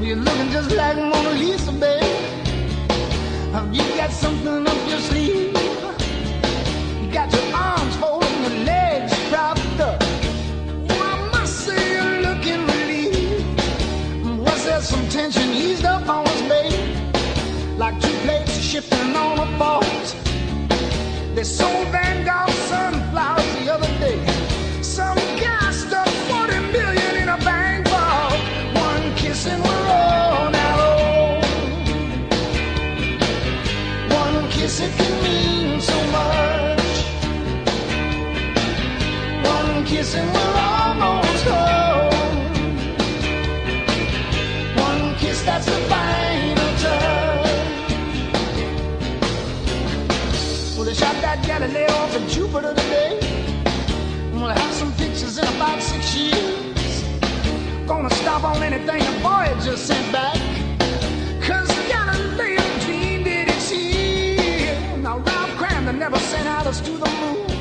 You're looking just like Mona Lisa, baby. You got something up your sleeve. You got your arms folded and your legs propped up. Oh, I must say you're looking relieved. Was there some tension eased up on us, baby? Like two plates shifting on a fault. They sold Vanguard sunflowers the other day. Some guy stuck 40 million in a bank vault. One kiss and we're all now old. One kiss, it can mean so much. One kiss and we're almost home. One kiss, that's the final touch. Well, they shot that Galileo off of Jupiter today. We'll have some pictures in about 6 years. Gonna stop on anything the Voyager sent back. Cause Galileo dreamed it is here. Now Ralph Cramden never sent us to the moon.